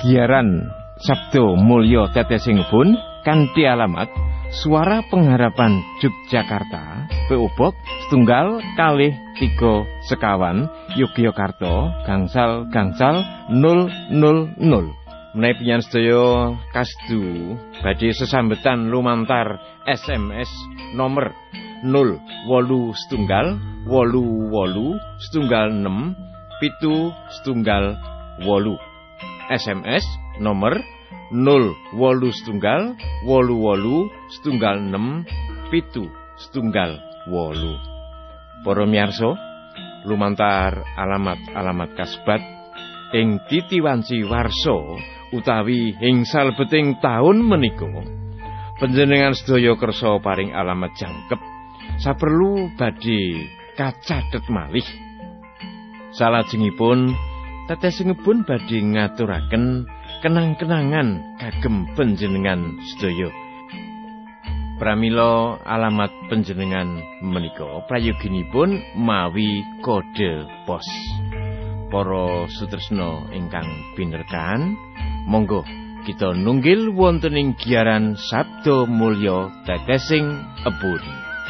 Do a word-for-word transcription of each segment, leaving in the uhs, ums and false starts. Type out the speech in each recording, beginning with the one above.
Giaran Sabdo Mulya Tetesing Ebun kanthi alamat Suara Pengharapan Yogyakarta, P O Box setunggal kalih tiga sekawan Yogyakarta gangsal-gangsal nol nol nol. Menawi pinjen sedaya kasdu badhe sesambetan lumantar S M S nomor nol wolu setunggal wolu wolu setunggal enam pitu setunggal wolu. S M S nomor nol wolu setunggal wolu wolu setunggal enam pitu setunggal wolu. Para miyarsa, lumantar alamat-alamat kasebat ing titiwanci warsa utawi ing salebeting taun menika panjenengan sedaya kersa paring alamat jangkep saperlu badhe kacathet malih. Salajengipun tetesingipun badhe ngaturaken kenang-kenangan kagem panjenengan sedaya. Pramila alamat panjenengan menika prayoginipun mawi kode pos. Para sutresna ingkang pinerkan, monggo kita nunggil wonten ing giaran Sabdo Mulya Tetesing Ebun.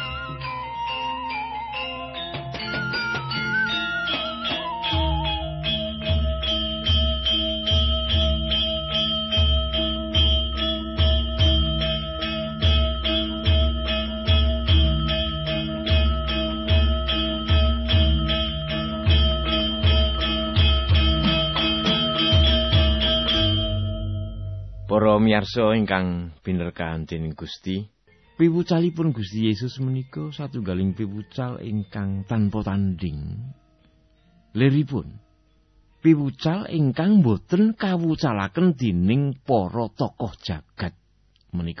Para miyarsa ingkang binerkahan dening Gusti, piwucalipun Gusti Yesus menika satunggaling piwucal ingkang tanpa tanding. Liripun piwucal ingkang boten kawucalaken dening para tokoh jagat menika.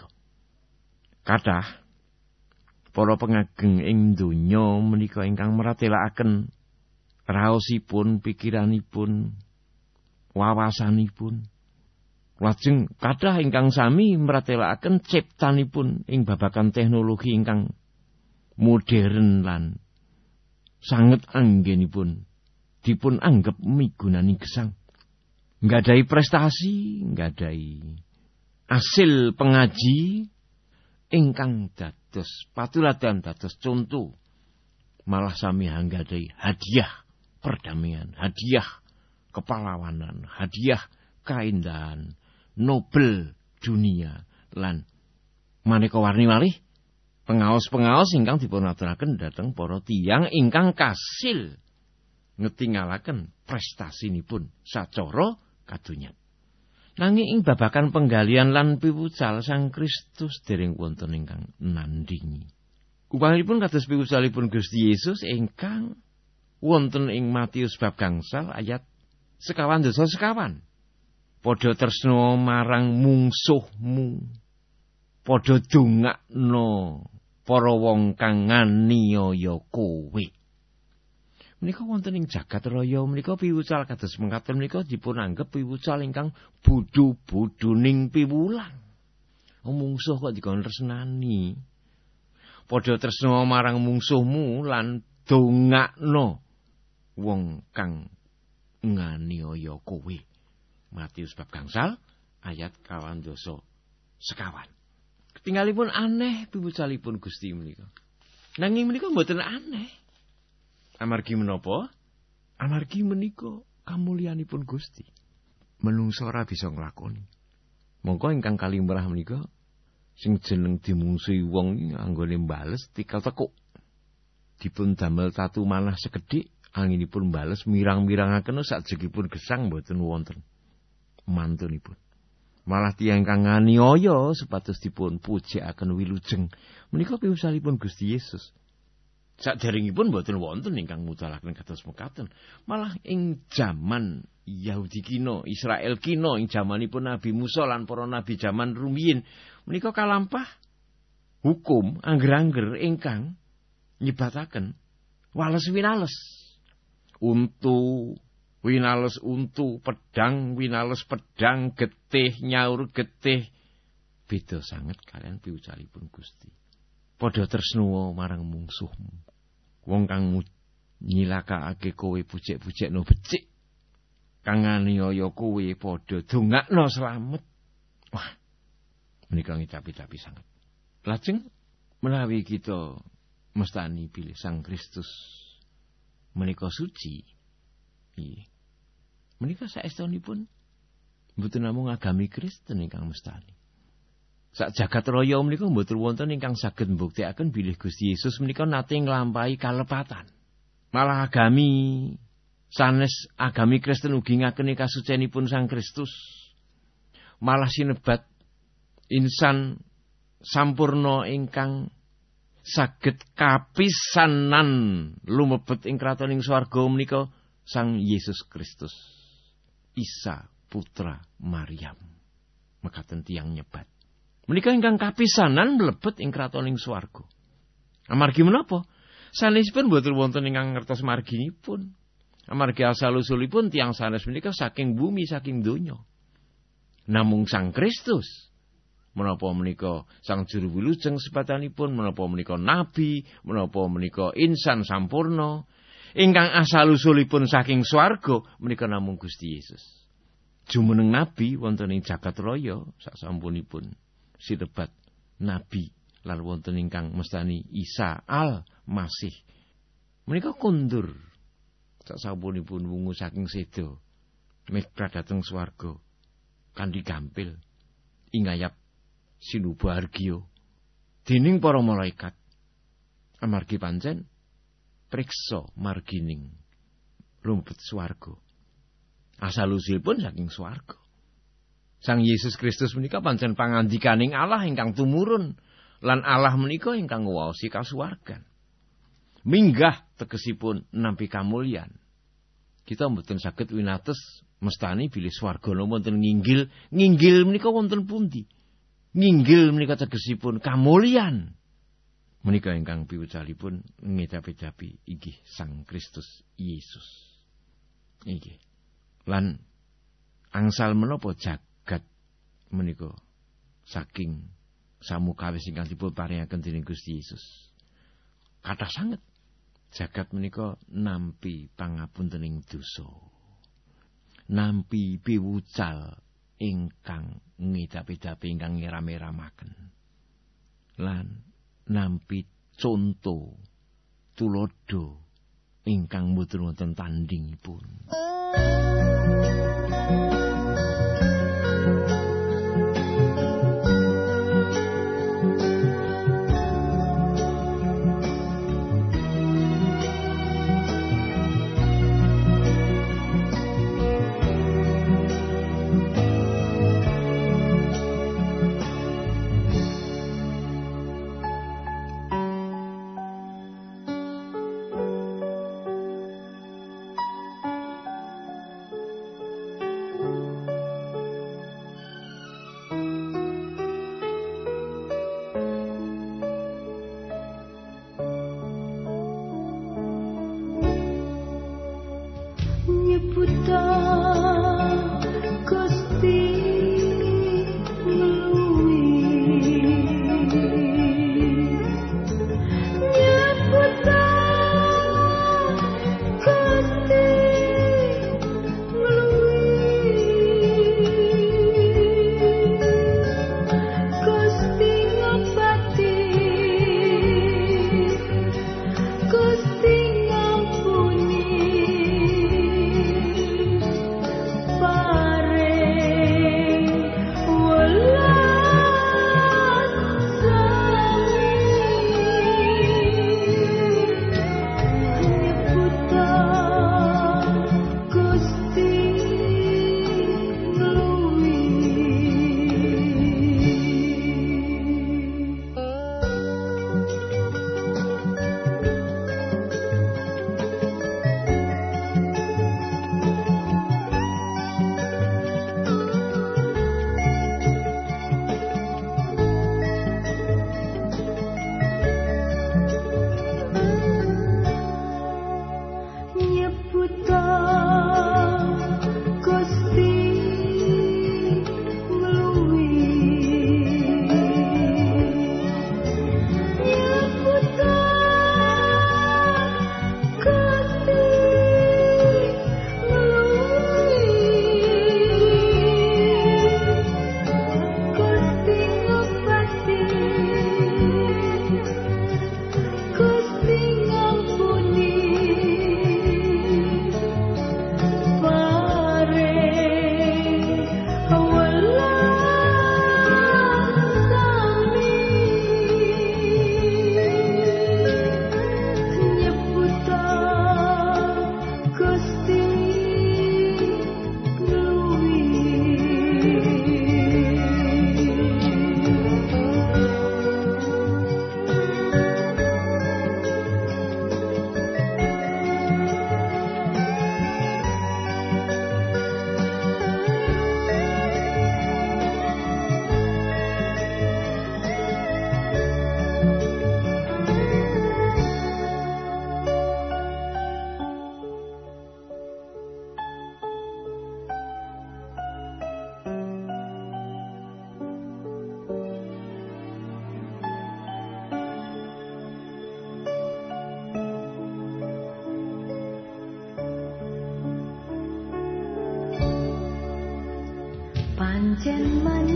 Kathah para pengageng ing donya menika ingkang meratelaken raosipun, pikiranipun, wawasanipun. Lajeng kathah ingkang sami mratelaken ciptanipun ing babagan teknologi ingkang modern lan sanget anggenipun dipun anggep migunani gesang. Nggadahi prestasi, nggadahi asil pengaji ingkang dados patuladan, dados conto, malah sami nggadahi hadiah perdamaian, hadiah kepahlawanan, hadiah kaindahan Nobel dunia lan maneka warni malih pengaos-pengaos ingkang dipunaturaken dhateng para tiyang ingkang kasil ngetingalaken prestasinipun sacara kadonyan. Nanging ing babagan penggalian lan piwucal Sang Kristus dereng wonten ingkang nandingi. Upamipun kados piwucalipun Gusti Yesus ingkang wonten ing Matius bab gangsal ayat sekawan dasa sekawan. Padha tresna marang mungsuhmu, padha dongakna para wong kang nganiaya kowe. Menika wonten ing jagat raya menika piwucal kados mengkaten menika dipun anggep piwucal ingkang bodho-bodhoning piwulang. Mungsuh kok dikon tresnani. Padha tresna marang mungsuhmu lan dongakna wong kang nganiaya kowe. Matius bab gangsal ayat kawan doso sekawan. Ketinggalipun aneh piwucalipun Gusti menika. Nanging menika mboten aneh. Amargi menapa? Amargi menika kamulyanipun Gusti. Menungsa ora bisa nglakoni. Mongko ingkang kalimrah menika sing jeneng dimungsuhi wong anggone mbales tikal tekuk. Dipun damel tatu manah sekedhik anginipun mbales mirang-mirangaken sajengipun gesang mboten wonten mantunipun. Malah tiyang kang nganiaya supados dipun pujikaken wilujeng menika piwucalipun Gusti Yesus. Saderengipun boten wonten ingkang mucalaken kados mekaten. Malah ing jaman Yahudi kina, Israel kina, ing jamanipun Nabi Musa lan para nabi jaman rumiyin menika kalampah hukum angger-angger ingkang nyebataken wales winales. Untu winales untu, pedang winales pedang, getih nyaur getih. Beda sanget kalian piwucalipun Gusti. Padha tresna marang mungsuhmu. Wong kang nyilakake kowe pucik-pucikno becik. kang nganiaya kowe padha dongakno slamet. Wah, menika ngicapi-capi sanget. Lajeng menawi kita mestani bilih Sang Kristus menika suci. Nggih. Menika saestunipun mboten namung agami Kristen ingkang mestani. Sak jagat raya menika mboten wonten ingkang saged mbuktekaken bilih Gusti Yesus menika nate nglampahi kalepatan. Malah agami sanes agami Kristen ugi ngakeni kasucienipun Sang Kristus. Malah sinebat insan sampurna ingkang saged kapisanan lumebet ing kratoning swarga menika Sang Yesus Kristus. Isa putra Maryam. Mekaten tiyang nyebat. Menika ingkang kapisanan mlebet ing kratoning swarga. Amargi menapa? Sanesipun boten wonten ingkang ngertos marginipun. Amargi asal-usulipun tiyang sanes menika saking bumi saking donya. Namung Sang Kristus. Menapa menika Sang Juru Wilujeng sebatanipun, menapa menika nabi, menapa menika insan sampurna, ingkang asal-usulipun saking swarga menika namung Gusti Yesus. Jumeneng nabi wonten ing jagat raya sasampunipun sinebat nabi lan wonten ingkang mestani Isa Al-Masih. Menika kundur sasampunipun wungu saking seda mekra dhateng swarga kanthi gampil ingayap sinubahargya dening para malaikat. Amargi pancen priksa margining lumebet swarga. Asal-usulipun saking swarga. Sang Yesus Kristus menika pancen pangandikaning Allah ingkang tumurun lan Allah menika ingkang nguwaosi kasuwargan. Minggah tegesipun nampi kamulyan. Kita mboten saged winates mestani bilih swargana wonten nginggil, nginggil menika wonten pundi? Nginggil menika tegesipun kamulyan. Menika ingkang piwucalipun ngedapi-dapi inggih Sang Kristus Yesus. Inggih. Lan angsal menapa jagat menika saking samukawis ingkang dipun paringaken dening Gusti Yesus. Kathah sanget jagat menika nampi pangapuntening dosa. Nampi piwucal ingkang ngedapi-dapi ingkang ngiram-iramaken. Lan nampi conto tulodo ingkang mboten wonten tandingipun.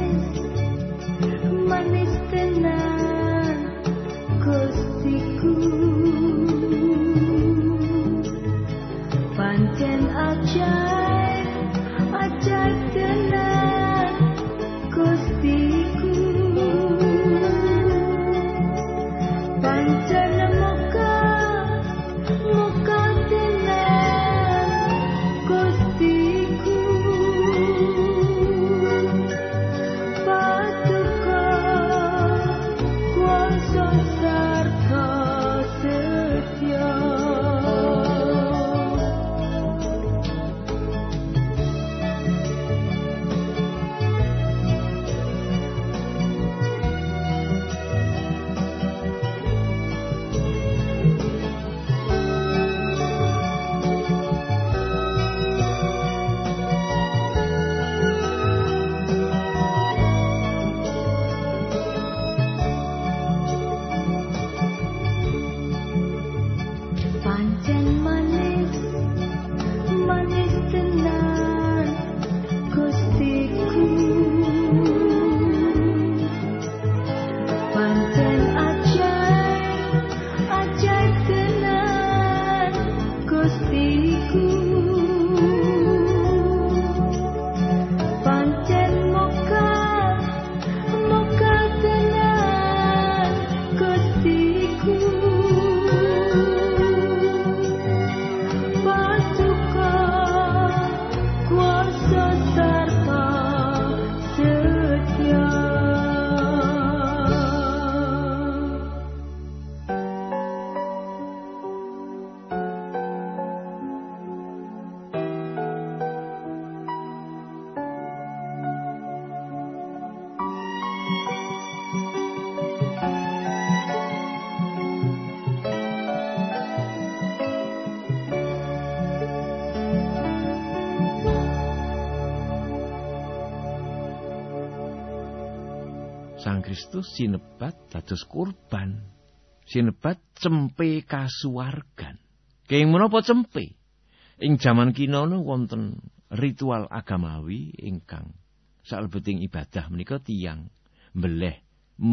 Sang Kristus sinebat dados kurban. Sinebat cempe kasuwargan. Kenging menapa cempe? Ing jaman kinono wonten ritual agamawi ingkang salebeting ibadah menika tiyang mbeleh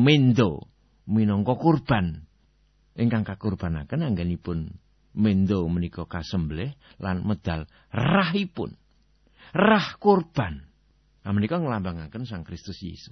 mendo minangka kurban. Ingkang kakurbanaken anggenipun mendo menika kasembelih lan medal rahipun. Rah kurban. Nah, menika nglambangaken Sang Kristus Yesus.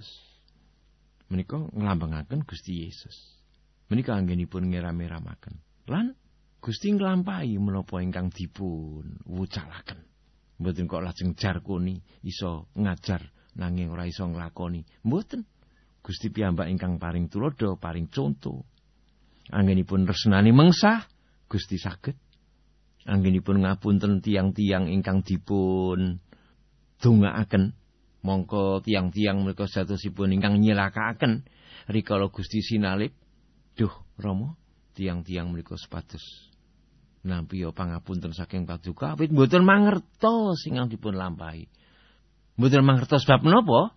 Menika nglambangaken Gusti Yesus. Menika anggenipun ngeram-eramaken. Lan Gusti nglampahi menapa ingkang dipun wucalaken. Mboten kok lajeng jarkoni iso ngajar nanging ora iso nglakoni. Mboten. Gusti piyambak ingkang paring tulodo, paring conto. Anggenipun resnani mengsah, Gusti saged. Anggenipun ngapunten tiang-tiang ingkang dipun dongaaken. Mongko tiang-tiang menika satosipun ingkang nyelakaken rikala Gusti sinalip, duh Rama, tiang-tiang menika supados nampi pangapunten saking paduka awit mboten mangertos ingkang dipun lampahi. Mboten mangertos bab menapa?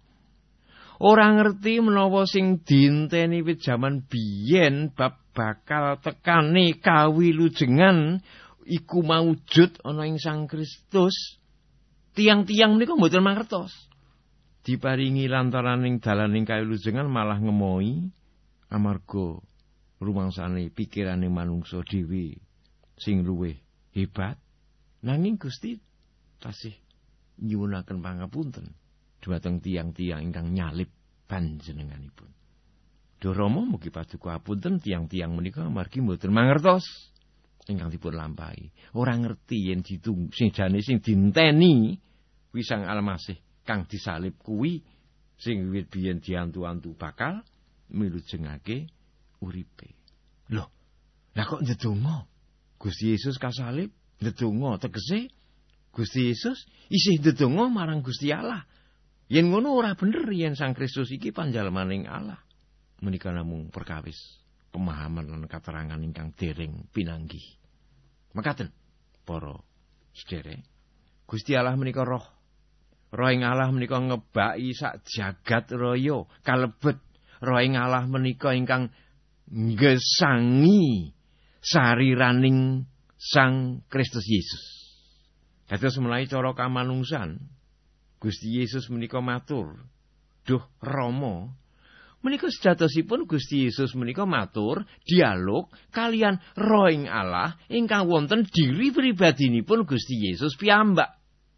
Ora ngerti menawa sing dinteni wit jaman biyen bab bakal tekane kawilujengan iku maujud ana ing Sang Kristus. Tiang-tiang menika mboten mangertos. Diparingi lantaraning dalaning kawilujengan malah ngemoi amarga rumangsane pikirane manungsa dhewe sing luwih hebat. Nanging Gusti tasih nyuwunaken pangapunten dhumateng tiang-tiang ingkang nyalip panjenenganipun. Duh Rama mugi paduka apunten tiang-tiang menika amargi mboten mangertos ingkang dipun lampahi. Ora ngerti yen ditung sing jane sing dinteni kuwi Sang Almasih kang disalib kuwi sing wiwit biyen diantu-antu bakal milujengake uripe. Loh, lah kok ndedonga Gusti Yesus kasalib, ndedonga tegese Gusti Yesus isih ndedonga marang Gusti Allah. Yen ngono ora bener yen Sang Kristus iki panjalmaning Allah. Menika namung perkawis pemahaman lan katerangan ingkang dereng pinanggih. Mekaten para sedherek, Gusti Allah menika roh. Roh ing Allah menika ngebaki sak jagat raya, kalebet roh ing Allah menika ingkang nggesangi sariraning Sang Kristus Yesus. Dados menawi cara kamanungsan Gusti Yesus menika matur, Duh Rama. Menika sejatosipun Gusti Yesus menika matur dialog kalian Roh ing Allah ingkang wonten diri pribadinipun Gusti Yesus piyambak.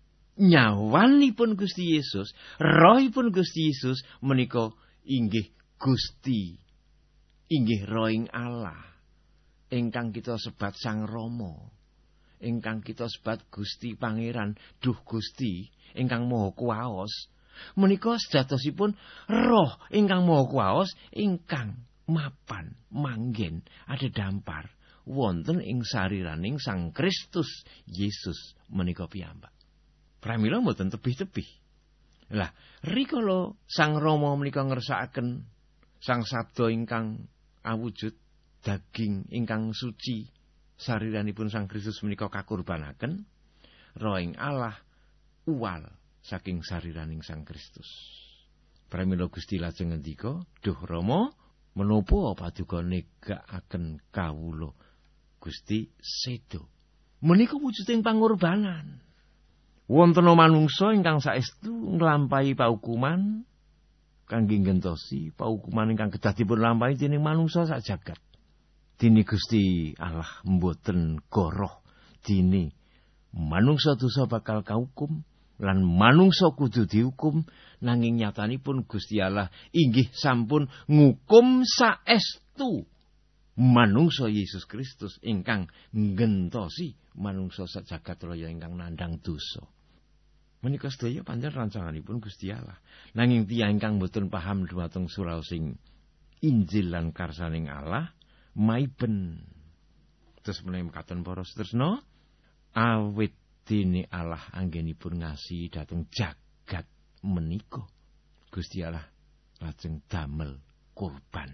Nyawanipun Gusti Yesus, rohipun Gusti Yesus menika inggih Gusti, inggih Roh ing Allah ingkang kita sebat Sang Rama, ingkang kita sebat Gusti Pangeran, duh Gusti ingkang Maha Kuwaos. Menika sejatosipun roh ingkang maha kuwaos ingkang mapan manggen adhedhampar wonten ing sariraning Sang Kristus Yesus menika piyambak. Pramila mboten tebih-tebih. Lah, rikala Sang Rama menika ngersakaken Sang Sabda ingkang awujud daging ingkang suci sariranipun Sang Kristus menika kakurbanaken, Roh ing Allah uwal saking sariraning Sang Kristus. Pramila Gusti lajeng ngendika, "Duh Rama, menapa paduka negakaken kawula Gusti sedo." Menika wujuding pangorbanan. Wonten manungsa ingkang saestu nglampahi paukuman kangge ngentosi paukuman ingkang kedah dipun lampahi dening manungsa sak jagat. Dene Gusti Allah mboten goroh dene manungsa dosa bakal kahukum. Lan manungsa kudu dihukum, nanging nyatanipun Gusti Allah inggih sampun ngukum saestu manungsa Yesus Kristus ingkang nggentosi manungsa sajagat raya ingkang nandhang dosa. Menika sedaya pancen rancanganipun Gusti Allah. Nanging tiyang ingkang boten paham dhumateng suraosing Injil lan karsaning Allah maiben. Terus menawi mekaten para setresna, awit dene Allah anggenipun ngasihi dhateng jagat menika, Gusti Allah lajeng damel kurban.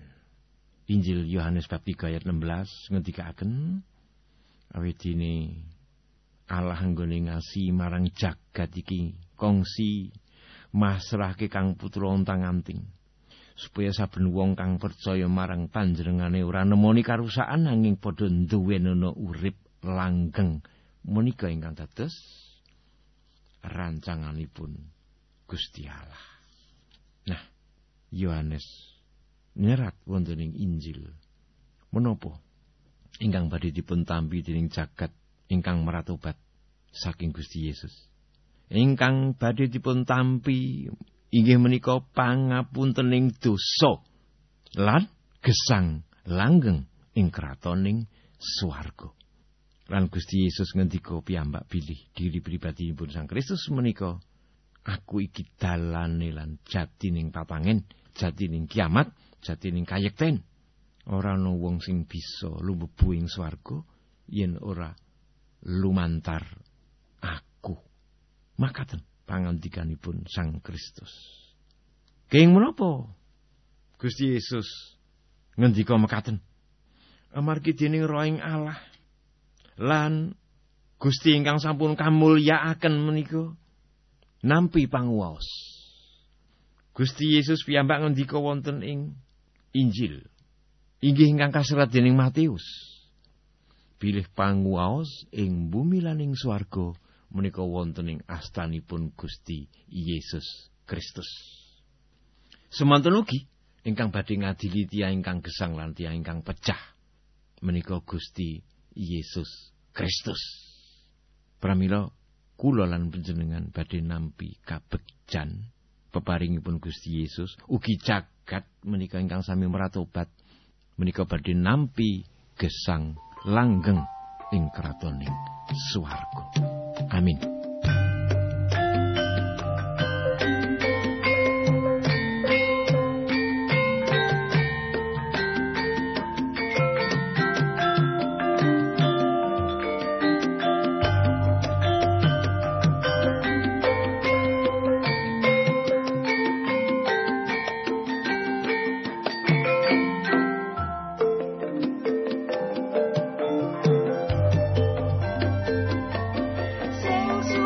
Injil Yohanes bab tiga ayat enam belas ngendikaken, awit dene Allah anggone ngasihi marang jagat iki kongsi masrahke Kang Putra ontang-anting, supaya saben wong kang percaya marang panjenengane ora nemoni karusakan nanging padha nduwènana urip langgeng. Menika ingkang dados rancanganipun Gusti Allah. Nah, Yohanes nyerat wonten ing Injil menapa ingkang badhe dipun tampi dening jagat ingkang maratobat saking Gusti Yesus. Ingkang badhe dipun tampi inggih menika pangapuntening dosa lan gesang langgeng ing kratoning swarga. Lan Gusti Yesus ngendika piyambak bilih diri pribadinipun Sang Kristus menika, "Aku iki dalane lan jatining papangen, jatining kiamat, jatining kayekten. Ora ana wong sing bisa lumbebu ing swarga yen ora lumantar aku." Makaten pangandikanipun Sang Kristus. Kenging menapa Gusti Yesus ngendika mekaten? Amargi dening Roh ing Allah lan Gusti ingkang sampun kamulyakaken menika nampi panguwaos. Gusti Yesus piyambak ngendika wonten ing Injil inggih ingkang kaserat dening Matius, bilih panguwaos ing bumi lan ing swarga menika wonten ing astanipun Gusti Yesus Kristus. Semanten ugi ingkang badhe ngadili tiyang ingkang gesang lan tiyang ingkang pecah menika Gusti Yesus Kristus. Pramila kula lan panjenengan badhe nampi kabegjan peparingipun Gusti Yesus, ugi jagat menika ingkang sami maratobat menika badhe nampi gesang langgeng ing kratoning swarga. Amin. Sing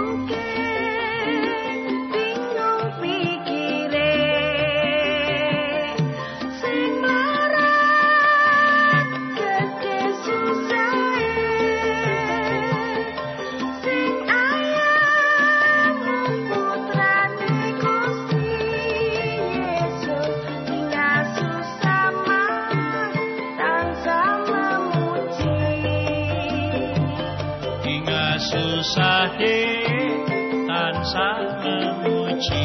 tansah memuji.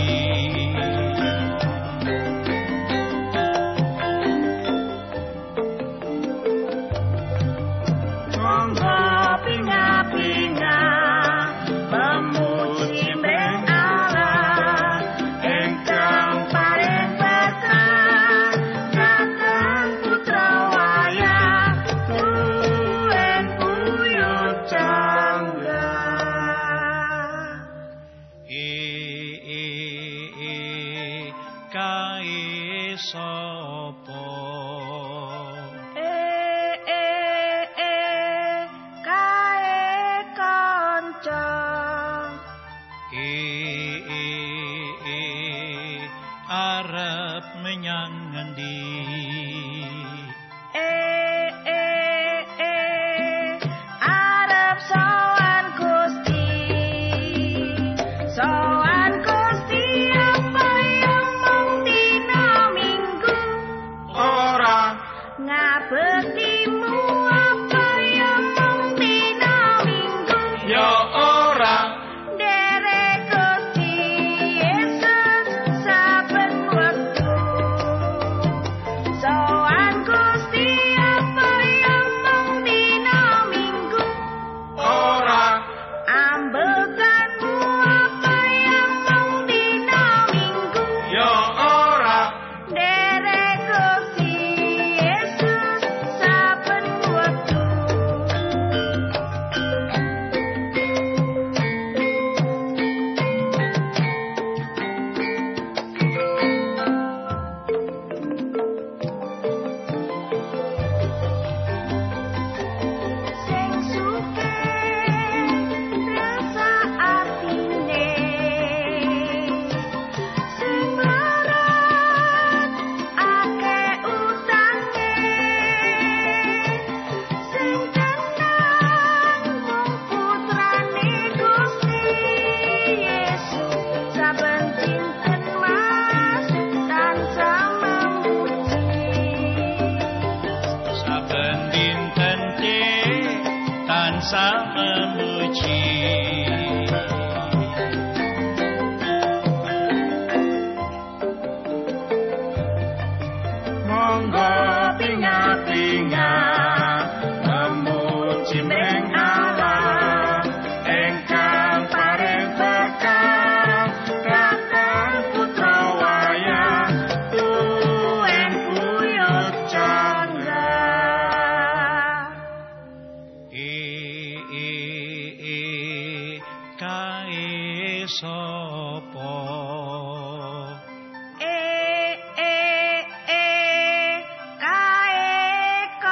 E e e kae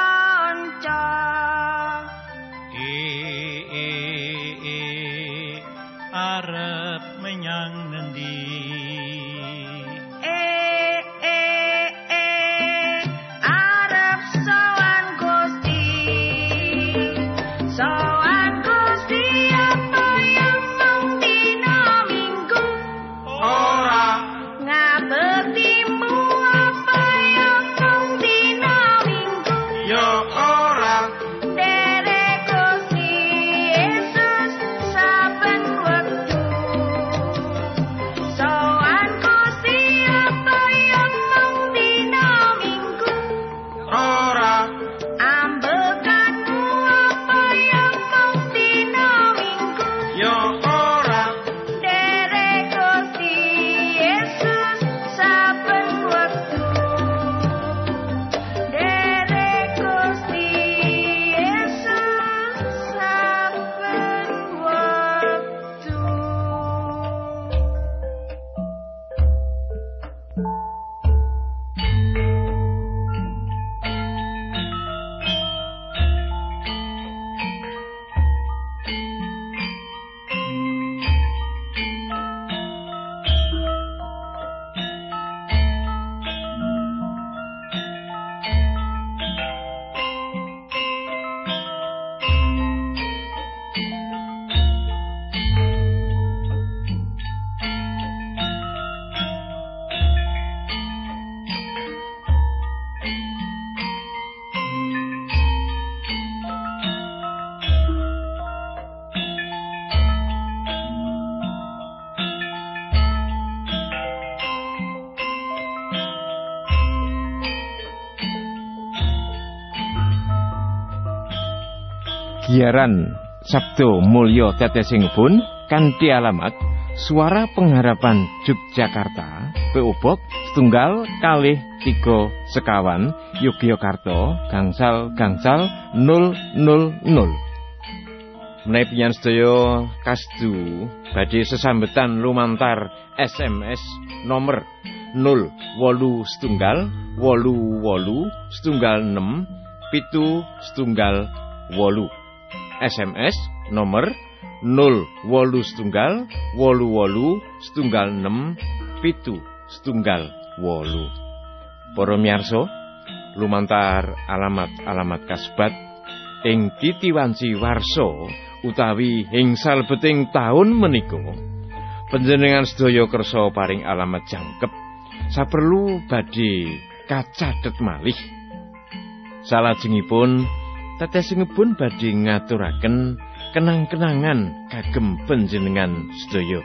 Giaran Sabdo Mulya tetesingipun kanthi alamat Suara Pengharapan Yogyakarta, P O Box setunggal kalih tiga sekawan Yogyakarta gangsal gangsal nol nol nol. Menawi panjenengan sedaya kasdu badhe sesambetan lumantar S M S nomor nol wolu setunggal wolu wolu setunggal enam pitu setunggal wolu. S M S nomor nol wolu setunggal wolu wolu setunggal enam pitu setunggal wolu. Para miyarsa, lumantar alamat-alamat kasebat ing titiwanci warsa utawi ing salebeting taun menika, panjenengan sedaya kersa paring alamat jangkep saperlu badhe kacathet malih. Salajengipun tetesingipun badhe ngaturaken kenang-kenangan kagem panjenengan sedaya.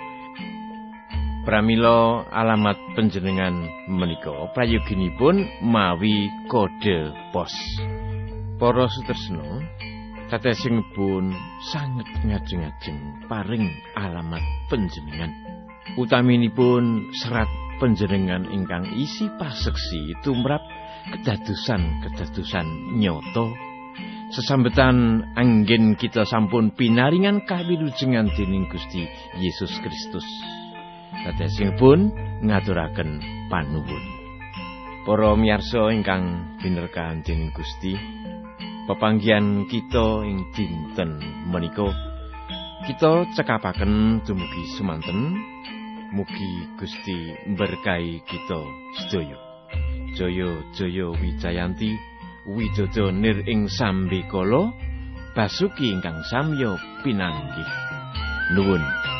Pramila alamat panjenengan menika prayoginipun mawi kode pos. Para sutresna, tetesingipun sanget ngajeng-ajeng paring alamat panjenengan. Utaminipun serat panjenengan ingkang isi paseksi tumrap kedadosan-kedadosan nyata. Sesambetan anggen kita sampun pinaringan kawilujengan dening Gusti Yesus Kristus. Tetesingipun ngaturaken panuwun. Para miyarsa ingkang binerkahan dening Gusti, pepanggihan kita ing dinten menika kita cekapaken dumugi semanten. Mugi Gusti berkahi kita sedaya. Jaya jaya Wijayanti Widodo nir ing sambikala basuki ingkang samya pinanggih. Nuwun.